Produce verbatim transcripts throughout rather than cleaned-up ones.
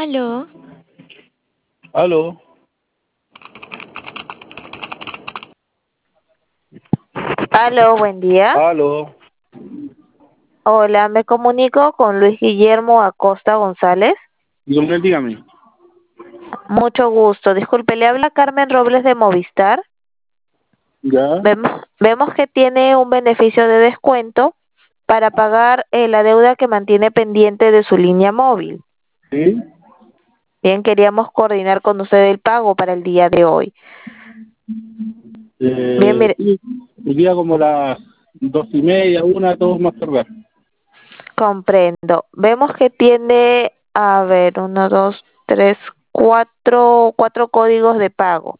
Aló, Aló, Aló, buen día. aló. Hola, me comunico con Luis Guillermo Acosta González. Dígame, dígame. Mucho gusto. Disculpe, le habla Carmen Robles de Movistar. ¿Ya? Vemos, vemos que tiene un beneficio de descuento para pagar eh, la deuda que mantiene pendiente de su línea móvil. ¿Sí? Bien, queríamos coordinar con usted el pago para el día de hoy. Bien, Eh, mire, sí, el día como las dos y media, una, todos más tardar. comprendo. Vemos que tiene, a ver, uno, dos, tres, cuatro, cuatro códigos de pago.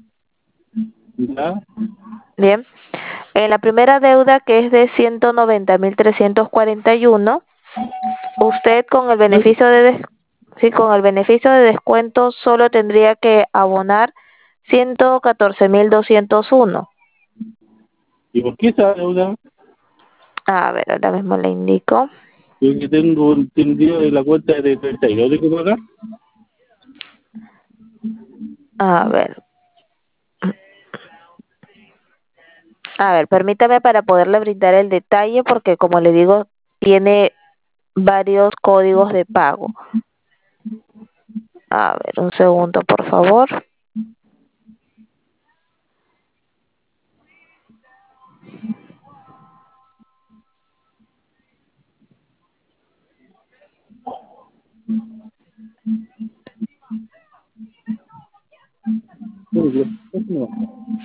¿Ya? Bien, en la primera deuda, que es de ciento noventa mil trescientos cuarenta y uno, usted con el beneficio de des- sí, con el beneficio de descuento solo tendría que abonar ciento catorce mil doscientos uno. ¿Y por qué esa deuda? A ver, ahora mismo le indico. Yo que tengo entendido de la cuenta de treinta y dos de que pagar. A ver, a ver, permítame para poderle brindar el detalle porque como le digo, tiene varios códigos de pago. A ver, un segundo, por favor. Sí, sí, no.